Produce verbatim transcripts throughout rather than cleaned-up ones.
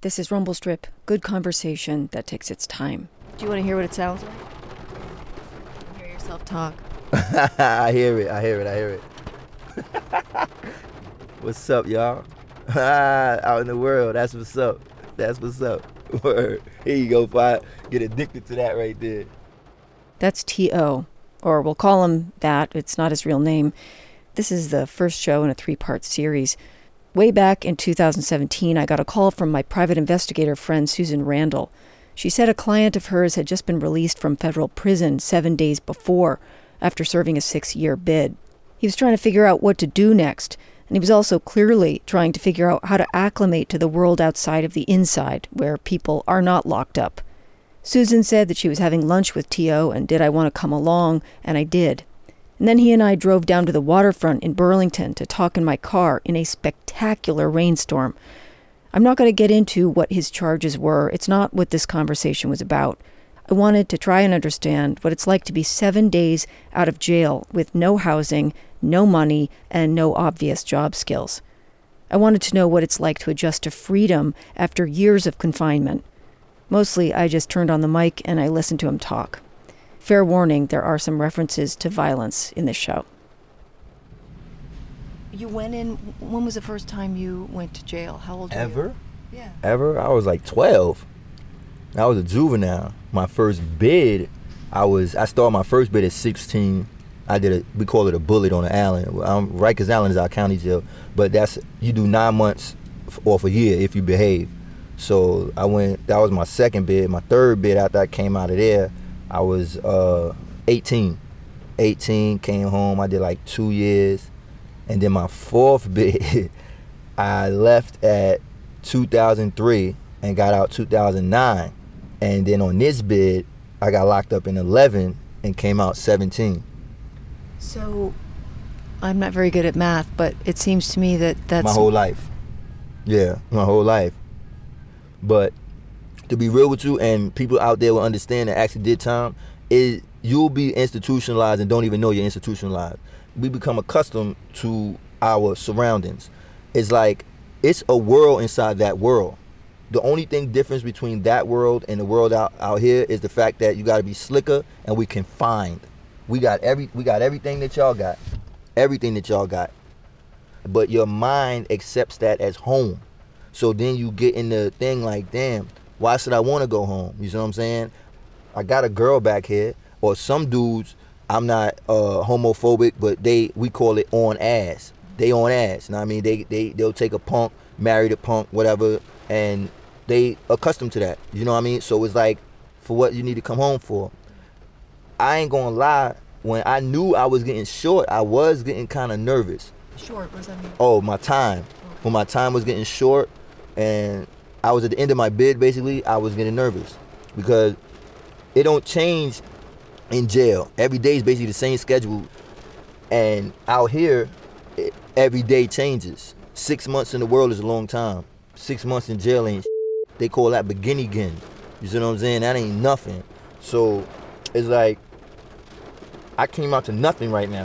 This is Rumble Strip, good conversation that takes its time. Do you want to hear what it sounds like? Hear yourself talk. I hear it, I hear it, I hear it. What's up, y'all? Out in the world, that's what's up. That's what's up. Word. Here you go, Fi. Get addicted to that right there. That's T O, or we'll call him that. It's not his real name. This is the first show in a three-part series. Way back in two thousand seventeen, I got a call from my private investigator friend, Susan Randall. She said a client of hers had just been released from federal prison seven days before, after serving a six-year bid. He was trying to figure out what to do next, and he was also clearly trying to figure out how to acclimate to the world outside of the inside, where people are not locked up. Susan said that she was having lunch with T O and did I want to come along, and I did. And then he and I drove down to the waterfront in Burlington to talk in my car in a spectacular rainstorm. I'm not going to get into what his charges were. It's not what this conversation was about. I wanted to try and understand what it's like to be seven days out of jail with no housing, no money, and no obvious job skills. I wanted to know what it's like to adjust to freedom after years of confinement. Mostly, I just turned on the mic and I listened to him talk. Fair warning, there are some references to violence in this show. You went in, when was the first time you went to jail? How old were you? Ever? Yeah. Ever? I was like twelve. I was a juvenile. My first bid, I was, I started my first bid at sixteen. I did a, we call it a bullet on the island. Um, Rikers Island is our county jail, but that's, you do nine months off a year if you behave. So I went, that was my second bid. My third bid after I came out of there, I was uh, eighteen. eighteen, came home, I did like two years. And then my fourth bid, I left at two thousand three and got out two thousand nine. And then on this bid, I got locked up in eleven and came out seventeen. So, I'm not very good at math, but it seems to me that that's... My whole life. Yeah, my whole life. But to be real with you, and people out there will understand that actually did time, is you'll be institutionalized and don't even know you're institutionalized. We become accustomed to our surroundings. It's like, it's a world inside that world. The only thing difference between that world and the world out, out here is the fact that you gotta be slicker and we can find. We got every we got everything that y'all got. Everything that y'all got. But your mind accepts that as home. So then you get in the thing like, damn, why should I want to go home? You see what I'm saying? I got a girl back here, or some dudes, I'm not uh, homophobic, but they we call it on ass. They on ass. You know what I mean? They, they, they'll take a punk, marry the punk, whatever, and they accustomed to that. You know what I mean? So it's like, for what you need to come home for. I ain't gonna lie, when I knew I was getting short, I was getting kind of nervous. Short, what does that mean? Oh, my time. Okay. When my time was getting short and I was at the end of my bid, basically, I was getting nervous because it don't change in jail. Every day is basically the same schedule, and out here, it, every day changes. Six months in the world is a long time. Six months in jail ain't shit. They call that beginning again. You see what I'm saying? That ain't nothing. So it's like, I came out to nothing right now.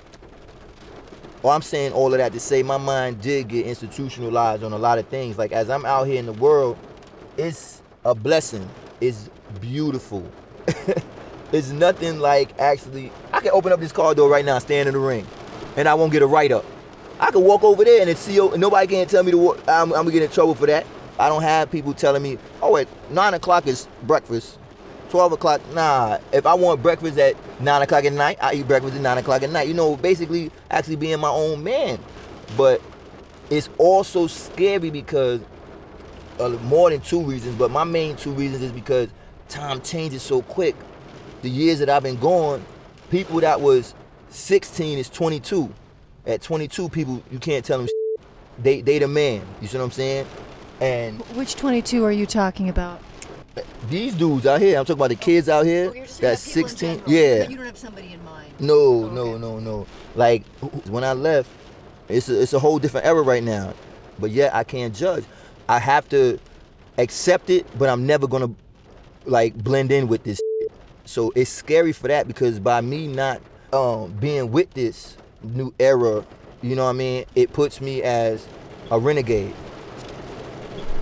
Well, I'm saying all of that to say my mind did get institutionalized on a lot of things. Like, as I'm out here in the world, it's a blessing. It's beautiful. It's nothing like actually, I can open up this car door right now, stand in the ring, and I won't get a write-up. I can walk over there and it's C O, and nobody can tell me to walk. I'm, I'm gonna get in trouble for that. I don't have people telling me, oh, at nine o'clock is breakfast. twelve o'clock, nah. If I want breakfast at nine o'clock at night, I eat breakfast at nine o'clock at night. You know, basically actually being my own man. But it's also scary because uh, more than two reasons, but my main two reasons is because time changes so quick. The years that I've been gone, people that was sixteen is twenty-two. At twenty-two, people, you can't tell them shit. They, they the man. You see what I'm saying? And which twenty-two are you talking about? These dudes out here, I'm talking about the kids out here, oh, that's sixteen. Yeah. You don't have somebody in mind. No, oh, okay. no, no, no. Like, when I left, it's a, it's a whole different era right now. But yet, I can't judge. I have to accept it, but I'm never going to, like, blend in with this shit. So it's scary for that, because by me not um, being with this new era, you know what I mean, it puts me as a renegade.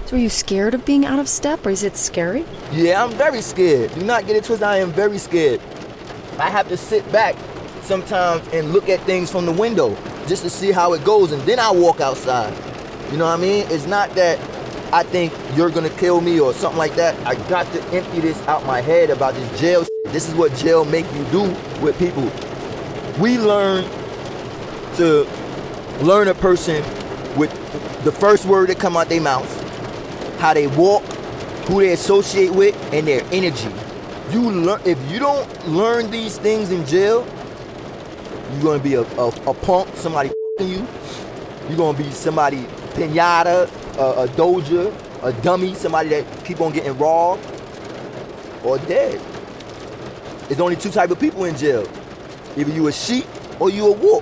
So are you scared of being out of step, or is it scary? Yeah, I'm very scared. Do not get it twisted. I am very scared. I have to sit back sometimes and look at things from the window just to see how it goes, and then I walk outside. You know what I mean? It's not that I think you're gonna kill me or something like that. I got to empty this out my head about this jail shit. This is what jail make you do with people. We learn to learn a person with the first word that come out their mouth, how they walk, who they associate with, and their energy. You learn. If you don't learn these things in jail, you're gonna be a, a, a punk, somebody f***ing you. You're gonna be somebody pinata, a, a doja, a dummy, somebody that keep on getting robbed or dead. There's only two type of people in jail. Either you a sheep or you a wolf.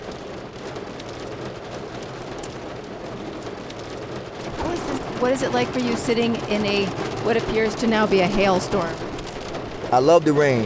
How is this, what is it like for you sitting in a what appears to now be a hailstorm? I love the rain.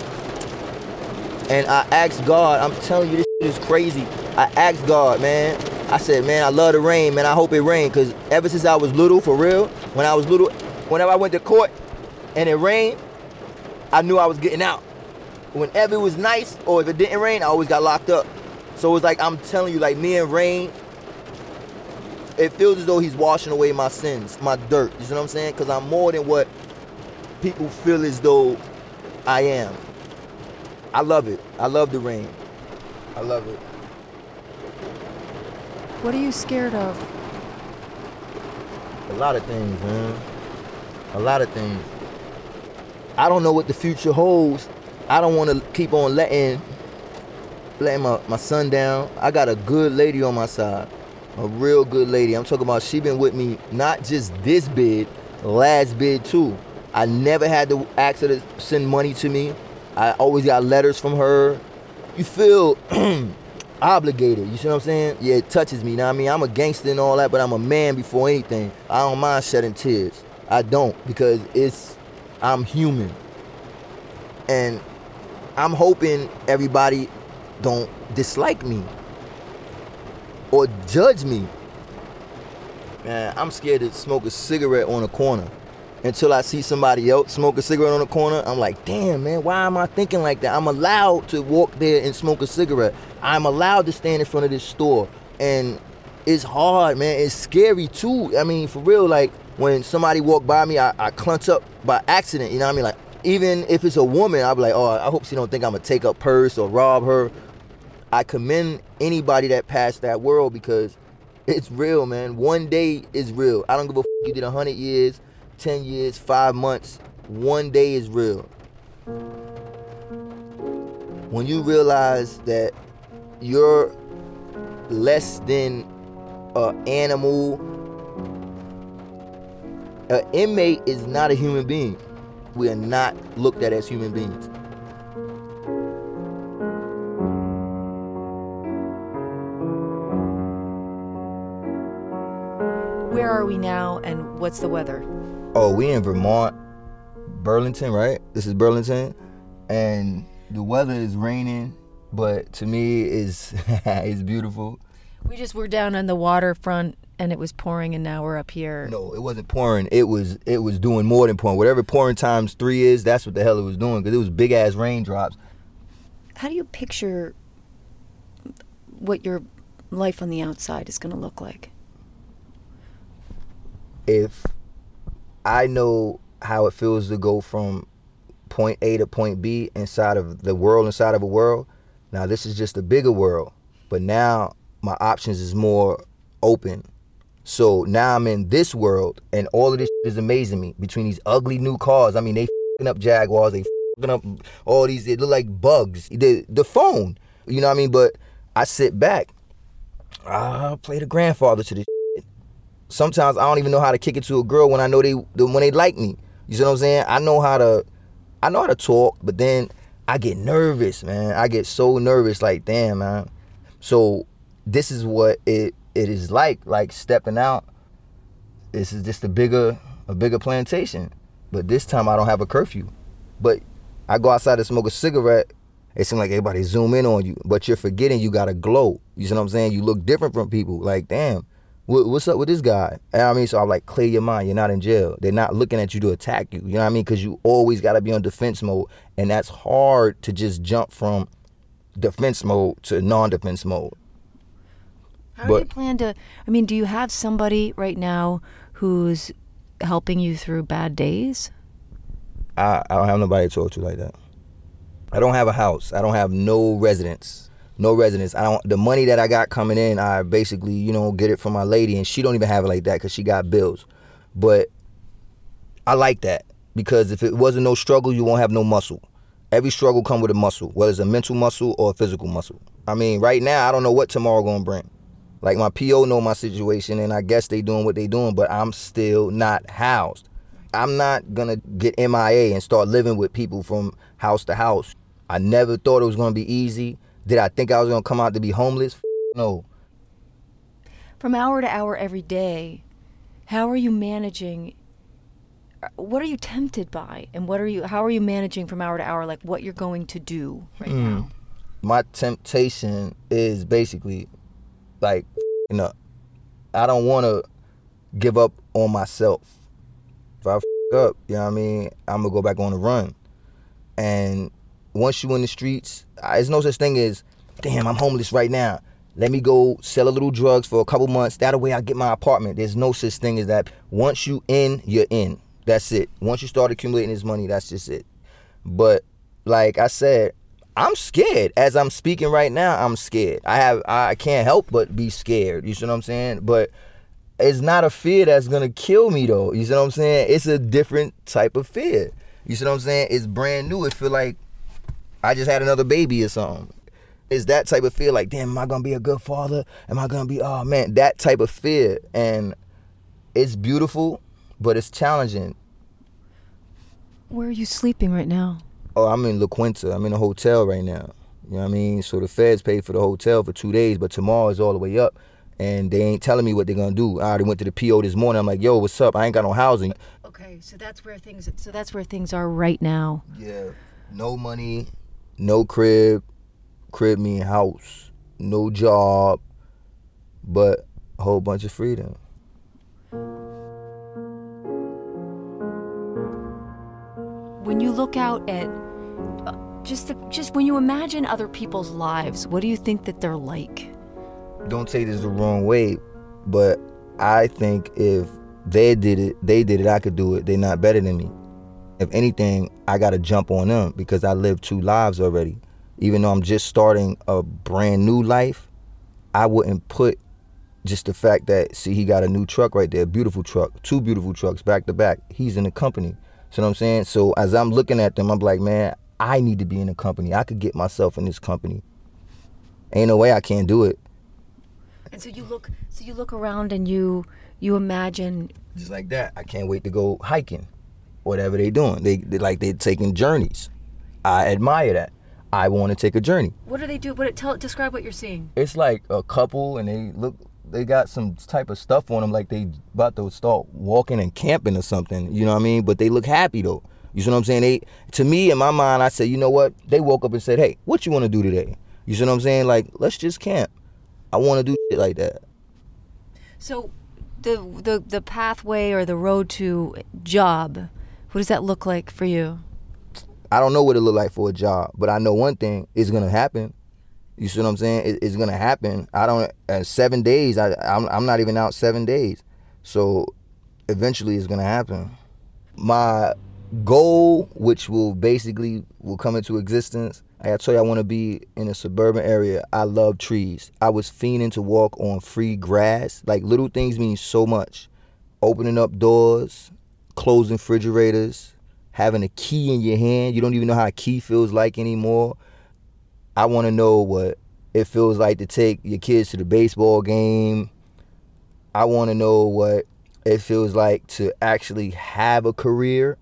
And I asked God, I'm telling you, this shit is crazy. I asked God, man. I said, man, I love the rain, man. I hope it rained. Because ever since I was little, for real, when I was little, whenever I went to court and it rained, I knew I was getting out. Whenever it was nice or if it didn't rain, I always got locked up. So it's like, I'm telling you, like me and rain, it feels as though he's washing away my sins, my dirt. You see what I'm saying? Because I'm more than what people feel as though I am. I love it. I love the rain. I love it. What are you scared of? A lot of things, man. A lot of things. I don't know what the future holds. I don't want to keep on letting letting my, my son down. I got a good lady on my side. A real good lady. I'm talking about she been with me not just this bid, last bid too. I never had to ask her to send money to me. I always got letters from her. You feel obligated, you see what I'm saying? Yeah, it touches me, you know what I mean? I'm a gangster and all that, but I'm a man before anything. I don't mind shedding tears. I don't, because it's, I'm human. And I'm hoping everybody don't dislike me or judge me. Man, I'm scared to smoke a cigarette on a corner. Until I see somebody else smoke a cigarette on the corner, I'm like, damn, man, why am I thinking like that? I'm allowed to walk there and smoke a cigarette. I'm allowed to stand in front of this store. And it's hard, man. It's scary, too. I mean, for real, like, when somebody walk by me, I, I clench up by accident, you know what I mean? Like, even if it's a woman, I'll be like, oh, I hope she don't think I'm going to take her purse or rob her. I commend anybody that passed that world because it's real, man. One day is real. I don't give a f*** you did one hundred years. ten years, five months, one day is real. When you realize that you're less than an animal, an inmate is not a human being. We are not looked at as human beings. Where are we now, and what's the weather? Oh, we in Vermont, Burlington, right? This is Burlington, and the weather is raining, but to me, it's, it's beautiful. We just were down on the waterfront, and it was pouring, and now we're up here. No, it wasn't pouring. It was it was doing more than pouring. Whatever pouring times three is, that's what the hell it was doing, because it was big-ass raindrops. How do you picture what your life on the outside is going to look like? If I know how it feels to go from point A to point B inside of the world, inside of a world. Now, this is just a bigger world, but now my options is more open. So now I'm in this world, and all of this shit is amazing me. Between these ugly new cars, I mean, they f***ing up Jaguars, they f***ing up all these, they look like bugs. The, the phone, you know what I mean? But I sit back, I play the grandfather to this shit. Sometimes I don't even know how to kick it to a girl when I know they when they like me. You see what I'm saying? I know how to I know how to talk, but then I get nervous, man. I get so nervous, like, damn, man. So this is what it it is like, like stepping out. This is just a bigger a bigger plantation. But this time I don't have a curfew. But I go outside to smoke a cigarette, it seems like everybody zoom in on you, but you're forgetting you got a glow. You see what I'm saying? You look different from people. Like, damn. what, what's up with this guy? And I mean, so I'm like, clear your mind. You're not in jail. They're not looking at you to attack you. You know what I mean? Because you always got to be on defense mode. And that's hard to just jump from defense mode to non-defense mode. How do you plan to, I mean, do you have somebody right now who's helping you through bad days? I, I don't have nobody to talk to like that. I don't have a house. I don't have no residence. No residence. I don't. The money that I got coming in, I basically, you know, get it from my lady, and she don't even have it like that because she got bills. But I like that because if it wasn't no struggle, you won't have no muscle. Every struggle come with a muscle, whether it's a mental muscle or a physical muscle. I mean, right now, I don't know what tomorrow gonna bring. Like my P O know my situation, and I guess they doing what they doing, but I'm still not housed. I'm not gonna get M I A and start living with people from house to house. I never thought it was gonna be easy. Did I think I was gonna come out to be homeless? F- no. From hour to hour every day, how are you managing? What are you tempted by, and what are you? How are you managing from hour to hour? Like what you're going to do right mm. now? My temptation is basically, like, you know, I don't want to give up on myself. If I f*** up, you know what I mean, I'm gonna go back on the run. And once you in the streets, there's no such thing as, damn, I'm homeless right now. Let me go sell a little drugs for a couple months. That way I get my apartment. There's no such thing as that. Once you in, you're in. That's it. Once you start accumulating this money, that's just it. But like I said, I'm scared. As I'm speaking right now, I'm scared. I have, I can't help but be scared. You see what I'm saying? But it's not a fear that's gonna kill me though. You see what I'm saying? It's a different type of fear. You see what I'm saying? It's brand new. It feel like I just had another baby or something. It's that type of fear, like, damn, am I gonna be a good father? Am I gonna be, oh man, that type of fear. And it's beautiful, but it's challenging. Where are you sleeping right now? Oh, I'm in La Quinta. I'm in a hotel right now. You know what I mean? So the feds paid for the hotel for two days, but tomorrow is all the way up. And they ain't telling me what they're gonna do. I already went to the P O this morning. I'm like, yo, what's up? I ain't got no housing. Okay, so that's where things so that's where things are right now. Yeah. No money, no crib, crib mean house, no job, but a whole bunch of freedom. When you look out at uh, just the, just when you imagine other people's lives, what do you think that they're like? Don't take this the wrong way, but I think if they did it, they did it, I could do it. They're not better than me. If anything, I got to jump on them because I lived two lives already. Even though I'm just starting a brand new life, I wouldn't put just the fact that, see, he got a new truck right there, beautiful truck, two beautiful trucks back to back. He's in the company. See what I'm saying? So as I'm looking at them, I'm like, man, I need to be in the company. I could get myself in this company. Ain't no way I can't do it. And so you look, so you look around and you you imagine. Just like that. I can't wait to go hiking. Whatever they doing. They, they like they're taking journeys. I admire that. I want to take a journey. What do they do? What tell describe what you're seeing. It's like a couple and they look they got some type of stuff on them like they about to start walking and camping or something, you know what I mean? But they look happy though. You see what I'm saying? They to me in my mind I said, you know what? They woke up and said, "Hey, what you want to do today?" You see what I'm saying? Like, let's just camp. I want to do shit like that. So the the the pathway or the road to job, what does that look like for you? I don't know what it look like for a job, but I know one thing, it's going to happen. You see what I'm saying? It, it's going to happen. I don't, uh, seven days, I, I'm, I'm not even out seven days. So eventually it's going to happen. My goal, which will basically will come into existence, I told you I want to be in a suburban area. I love trees. I was fiending to walk on free grass. Like little things mean so much. Opening up doors, closing refrigerators, having a key in your hand. You don't even know how a key feels like anymore. I want to know what it feels like to take your kids to the baseball game. I want to know what it feels like to actually have a career.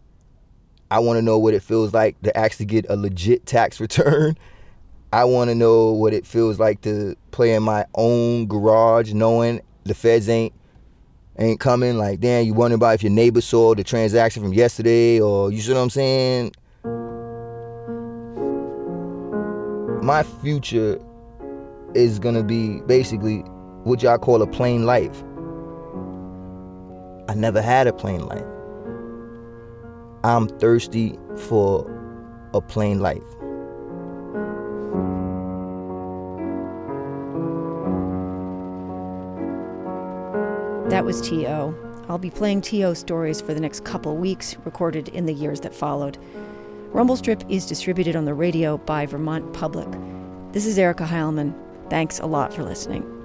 I want to know what it feels like to actually get a legit tax return. I want to know what it feels like to play in my own garage knowing the feds ain't ain't coming. Like, damn, you wondering about if your neighbor saw the transaction from yesterday, or you see what I'm saying? My future is gonna be basically what y'all call a plain life. I never had a plain life. I'm thirsty for a plain life. That was T O. I'll be playing T O stories for the next couple weeks, recorded in the years that followed. Rumble Strip is distributed on the radio by Vermont Public. This is Erica Heilman. Thanks a lot for listening.